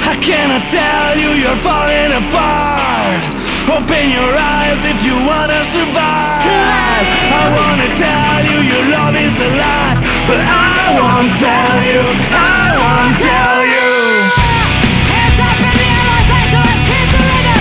I cannot tell you you're falling apart. Open your eyes if you wanna survive. I wanna tell you your love is a lie, but I won't tell you, I won't tell you. Hands up in the air, Los Angeles, keep the rhythm.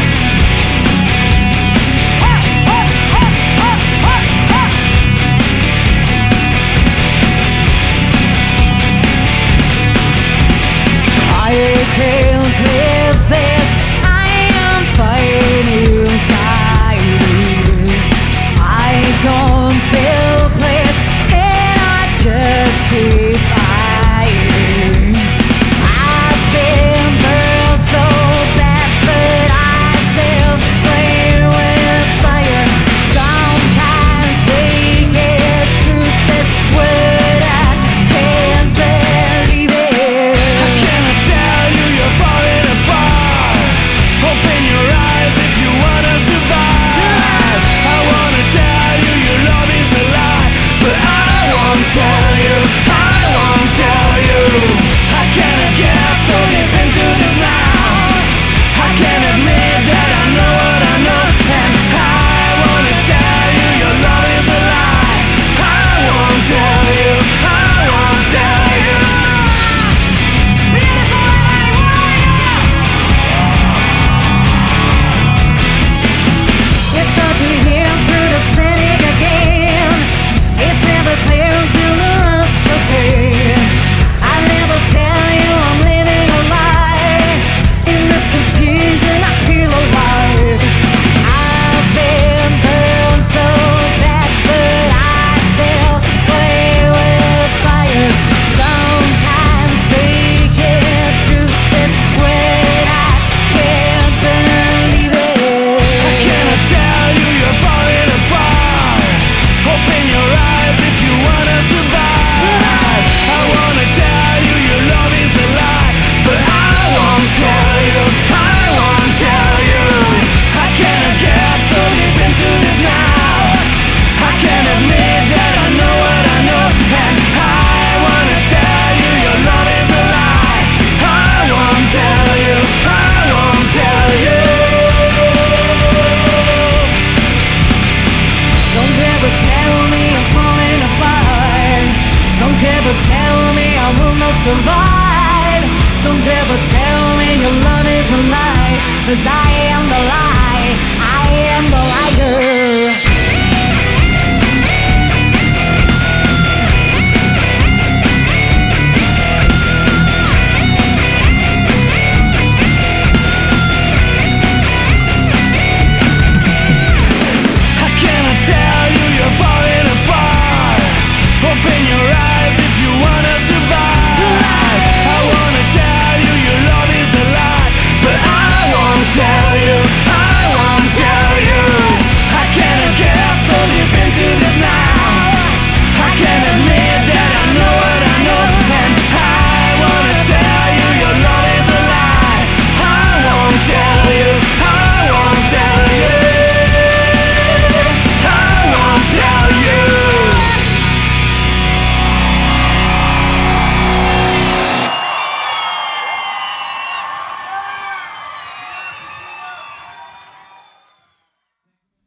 I can't live this. I am fighting inside me. I don't feel bliss, and I just keep fighting. I've been burned so bad, but I still play with fire. Sometimes they get truth this word, I can't believe it. I cannot tell you you're falling apart. Open your eyes if you wanna survive. I wanna tell you your love is a lie, but I won't tell you, I won't tell you. I cannot get so deep into this now. I can't admit that I know what I know, and I wanna tell you your love is a lie. I won't tell you, I won't tell you. Beautiful LA It's hard to hear through the static again. It's never clear until the rush of pain. I never tell you I'm living a lie. In this confusion I feel alive. I've been burned so bad, but I still play with fire. Sometimes they get to this when I can't believe it. I cannot tell you you're falling apart. Open your eyes if you wanna survive. I wanna tell you your love is a lie, but I won't tell you, I won't tell you. I cannot get so deep into this now. I can't admit that I know what I know, and I wanna tell you your love is a lie. I won't tell you, I won't tell you. Don't ever tell me I'm falling apart. Don't ever tell me I will not survive. Don't ever tell me your love is a lie, 'cause I am the lie, I am the liar.